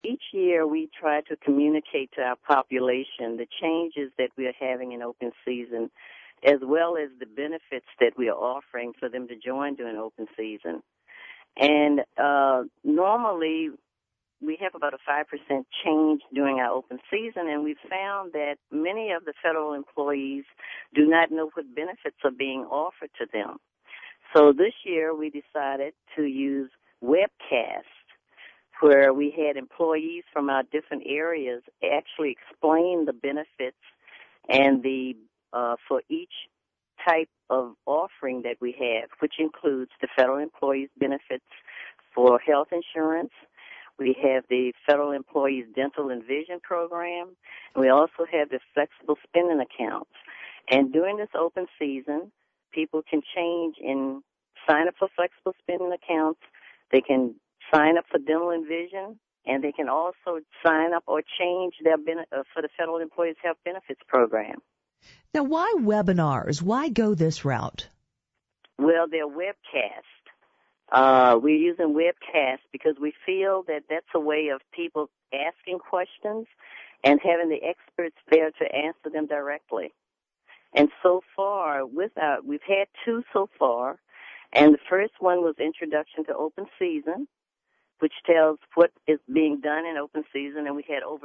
Each year we try to communicate to our population the changes that we are having in open season, as well as the benefits that we are offering for them to join during open season. And normally we have about a 5% change during our open season, and we've found that many of the federal employees do not know what benefits are being offered to them. So this year we decided to use webcasts, where we had employees from our different areas actually explain the benefits and the for each type of offering that we have, which includes the federal employees' benefits for health insurance. We have the federal employees' dental and vision program. And we also have the flexible spending accounts. And during this open season, people can change and sign up for flexible spending accounts. They can sign up for dental and vision, and they can also sign up or change their for the Federal Employees Health Benefits Program. Now, why webinars? Why go this route? Well, they're webcasts. We're using webcasts because we feel that that's a way of people asking questions and having the experts there to answer them directly. And so far, we've had 2 so far, and the first one was Introduction to Open Season, which tells what is being done in open season, and we had over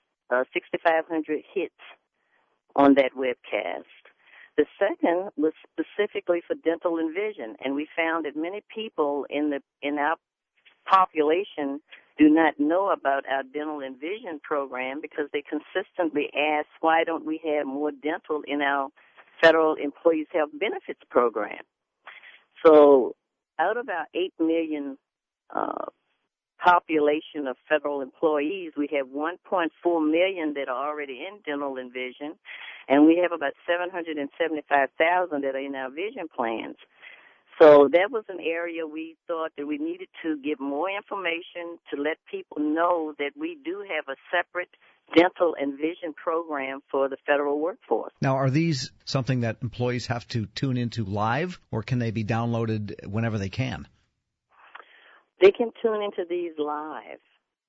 6,500 hits on that webcast. The second was specifically for dental and vision, and we found that many people in our population do not know about our dental and vision program because they consistently ask, why don't we have more dental in our Federal Employees Health Benefits Program? So out of our 8 million population of federal employees, we have 1.4 million that are already in dental and vision, and we have about 775,000 that are in our vision plans. So that was an area we thought that we needed to give more information to let people know that we do have a separate dental and vision program for the federal workforce. Now, are these something that employees have to tune into live, or can they be downloaded whenever they can? They can tune into these live,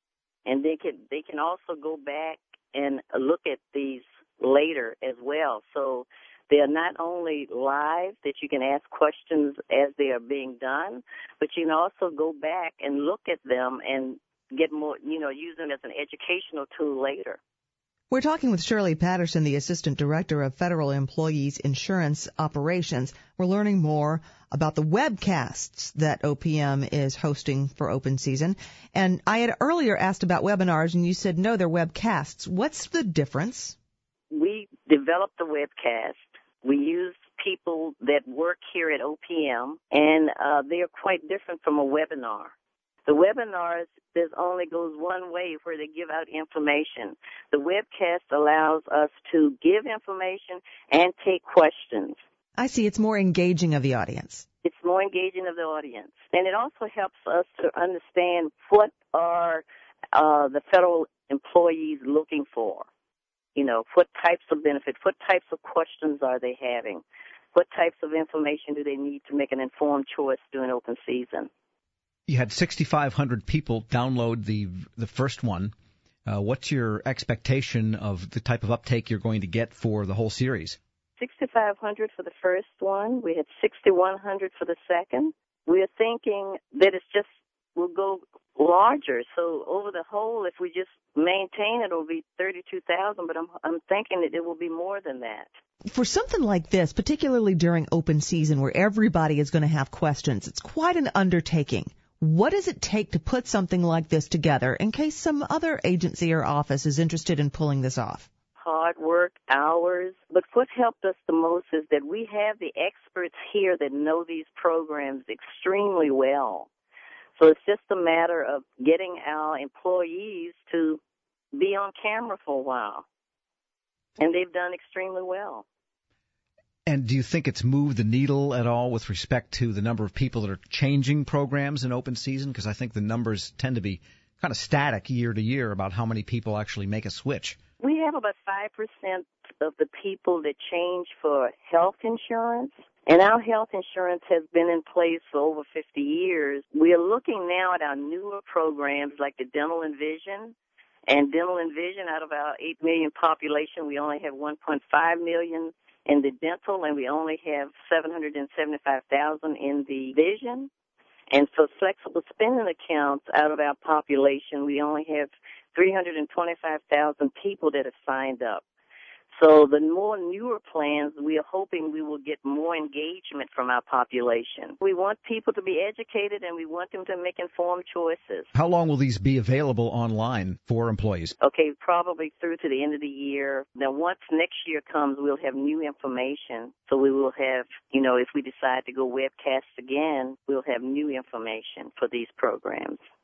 and they can also go back and look at these later as well. So they are not only live that you can ask questions as they are being done, but you can also go back and look at them and get more, use them as an educational tool later. We're talking with Shirley Patterson, the Assistant Director of Federal Employees Insurance Operations. We're learning more about the webcasts that OPM is hosting for open season. And I had earlier asked about webinars, and you said, no, they're webcasts. What's the difference? We developed the webcast. We use people that work here at OPM, and they are quite different from a webinar. The webinars, there's only goes one way where they give out information. The webcast allows us to give information and take questions. I see. It's more engaging of the audience. It's more engaging of the audience. And it also helps us to understand what are the federal employees looking for. What types of benefits, what types of questions are they having? What types of information do they need to make an informed choice during open season? You had 6,500 people download the first one. What's your expectation of the type of uptake you're going to get for the whole series? 6,500 for the first one. We had 6,100 for the second. We're thinking that will go larger. So over the whole, if we just maintain it, will be 32,000. But I'm thinking that it will be more than that. For something like this, particularly during open season where everybody is going to have questions, it's quite an undertaking. What does it take to put something like this together in case some other agency or office is interested in pulling this off? Hard work, hours. But what helped us the most is that we have the experts here that know these programs extremely well. So it's just a matter of getting our employees to be on camera for a while. And they've done extremely well. And do you think it's moved the needle at all with respect to the number of people that are changing programs in open season? Because I think the numbers tend to be kind of static year to year about how many people actually make a switch. We have about 5% of the people that change for health insurance, And our health insurance has been in place for over 50 years. We are looking now at our newer programs like the dental and vision. And dental and vision, out of our 8 million population, we only have 1.5 million in the dental, and we only have 775,000 in the vision. And for flexible spending accounts, out of our population, we only have 325,000 people that have signed up. So the more newer plans, we are hoping we will get more engagement from our population. We want people to be educated, and we want them to make informed choices. How long will these be available online for employees? Okay, probably through to the end of the year. Now, once next year comes, we'll have new information. So we will have, if we decide to go webcast again, we'll have new information for these programs.